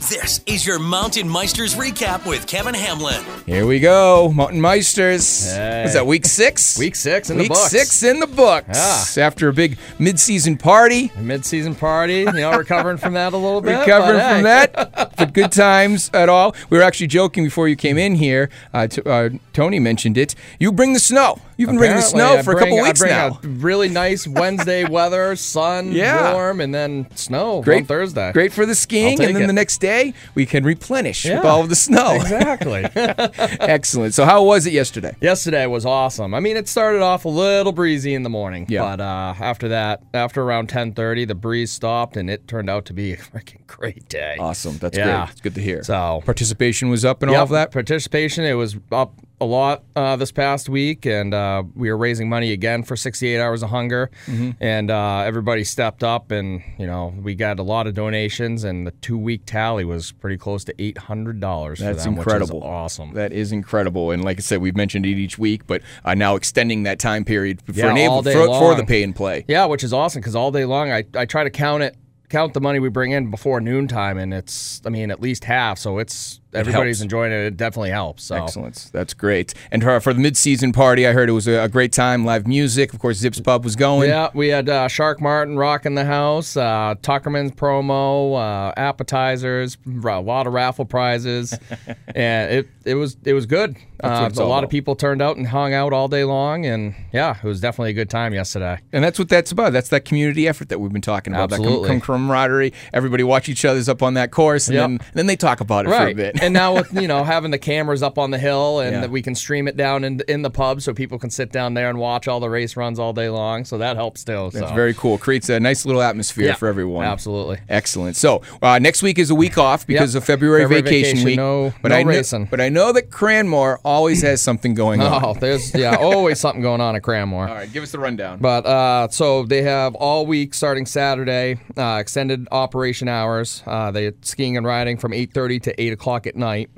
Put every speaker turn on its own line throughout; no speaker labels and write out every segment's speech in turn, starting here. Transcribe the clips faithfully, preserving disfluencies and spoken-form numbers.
This is your Mountain Meisters recap with Kevin Hamlin.
Here we go, Mountain Meisters.
Hey.
Was that week six?
Week six in
week
the books.
Week six in the books.
Yeah.
After a big mid-season party.
A mid-season party, you know, recovering from that a little bit.
Recovering
but,
from
hey.
that, but good times at all. We were actually joking before you came in here. Uh, t- uh, Tony mentioned it. You bring the snow. You've been bringing the snow
I
for
bring,
a couple weeks
I bring
now.
A really nice Wednesday weather, sun,
Yeah.
warm, and then snow
Great
on Thursday.
Great for the skiing,
I'll
and
take
then
it.
the next day we can replenish
Yeah.
with all of the snow.
Exactly.
Excellent. So how was it yesterday?
Yesterday was awesome. I mean, it started off a little breezy in the morning,
Yeah.
but uh, after that, after around ten thirty, the breeze stopped, and it turned out to be a freaking great day.
Awesome. That's
Yeah.
great. It's good to hear.
So
Participation was up and
Yep,
all of that?
participation, it was up a lot uh, this past week, and uh, we were raising money again for sixty-eight Hours of Hunger,
Mm-hmm.
and uh, everybody stepped up, and you know we got a lot of donations, and the two-week tally was pretty close to eight hundred dollars for
That's
them,
incredible.
which is awesome.
That is incredible. And like I said, we've mentioned it each week, but uh, now extending that time period for,
Yeah,
enable,
all day
for, for
long.
the pay and play.
Yeah, which is awesome, because all day long I, I try to count it, count the money we bring in before noontime, and it's, I mean, at least half, so it's everybody's
helps.
enjoying it. It definitely helps. So.
Excellent. That's great. And for, for the mid-season party, I heard it was a, a great time, live music. Of course, Zips Pub was going.
Yeah, we had uh, Shark Martin rocking the house, uh, Tuckerman's promo, uh, appetizers, a lot of raffle prizes, and it it was it was good.
That's
Uh,
what it's
a
all
lot
about.
of people turned out and hung out all day long, and yeah, it was definitely a good time yesterday.
And that's what that's about. That's that community effort that we've been talking about.
Absolutely.
That com- camaraderie. Everybody watch each other's up on that course, and,
Yep.
then, and then they talk about it for a
Right,
bit.
and now with you know having the cameras up on the hill, and
Yeah.
that we can stream it down in in the pub, so people can sit down there and watch all the race runs all day long. So that helps too.
That's
so.
very cool. Creates a nice little atmosphere
Yeah,
for everyone.
Absolutely.
Excellent. So uh, next week is a week off because
Yep.
of February,
February
vacation,
vacation,
week.
no-
but
no
I know,
racing.
But I know that Cranmore always has something going on.
Oh, there's yeah, always something going on at Cranmore.
All right, give us the rundown.
But uh, so they have all week starting Saturday, uh, extended operation hours. Uh, they're skiing and riding from eight thirty to eight o'clock at night.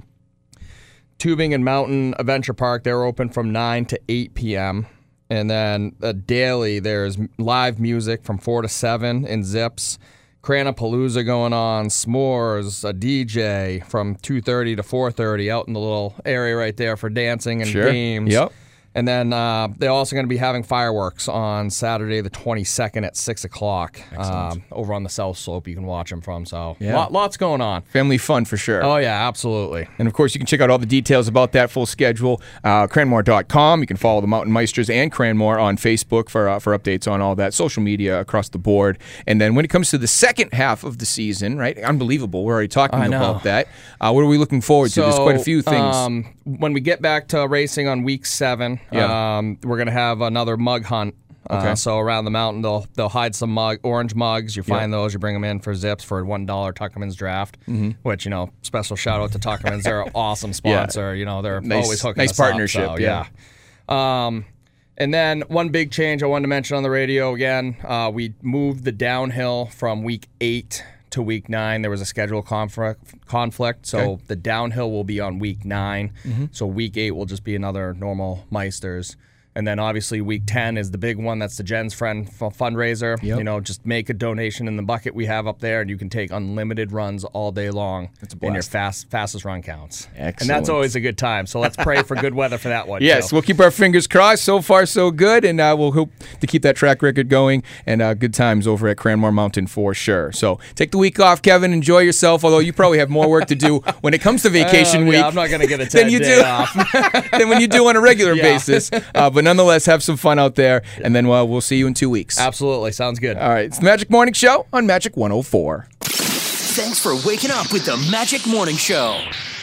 Tubing and Mountain Adventure Park, they're open from nine to eight p.m. And then uh, daily, there's live music from four to seven in Zips. Cranapalooza going on, s'mores, a D J from two thirty to four thirty out in the little area right there for dancing and
Sure.
games.
Yep.
And then uh, they're also going to be having fireworks on Saturday the twenty-second at six o'clock um, over on the South Slope. You can watch them from. So
Yeah.
lot, lots going on.
Family fun for sure.
Oh, yeah, absolutely.
And of course, you can check out all the details about that full schedule, uh, cranmore dot com. You can follow the Mountain Meisters and Cranmore on Facebook for uh, for updates on all that, social media across the board. And then when it comes to the second half of the season, right? Unbelievable. We're already talking
I know.
about that. Uh, what are we looking forward to? There's quite a few things.
Um, when we get back to racing on week seven,
Yeah.
um, we're going to have another mug hunt.
Okay.
Uh, so around the mountain, they'll they'll hide some mug, orange mugs. You find those, you bring them in for Zips for a one dollar Tuckerman's draft.
Mm-hmm.
Which you know, special shout out to Tuckerman's. They're an awesome sponsor. You know, they're
Nice-
always hooking
nice
us up,
partnership,
so,
yeah.
yeah. Um, and then one big change I wanted to mention on the radio again. Uh, we moved the downhill from week eight to week nine. There was a schedule conflict, conflict so
Okay.
the downhill will be on week nine.
Mm-hmm.
So week eight will just be another normal Meisters. And then obviously week ten is the big one. That's the Jen's Friend f- fundraiser.
Yep.
You know, just make a donation in the bucket we have up there, and you can take unlimited runs all day long.
That's a
and your
blast.
fast fastest run counts. And
Excellent.
that's always a good time. So let's pray for good weather for that one.
Yes,
too.
we'll keep our fingers crossed. So far, so good, and uh, we'll hope to keep that track record going and uh, good times over at Cranmore Mountain for sure. So take the week off, Kevin. Enjoy yourself, although you probably have more work to do when it comes to vacation
Uh,
week
yeah, I'm not going to get a
than
ten
you
day
do
off.
than when you do on a regular
Yeah.
basis. Uh, but nonetheless, have some fun out there, and then uh, we'll see you in two weeks.
Absolutely. Sounds good.
All right, it's the Magic Morning Show on Magic one oh four.
Thanks for waking up with the Magic Morning Show.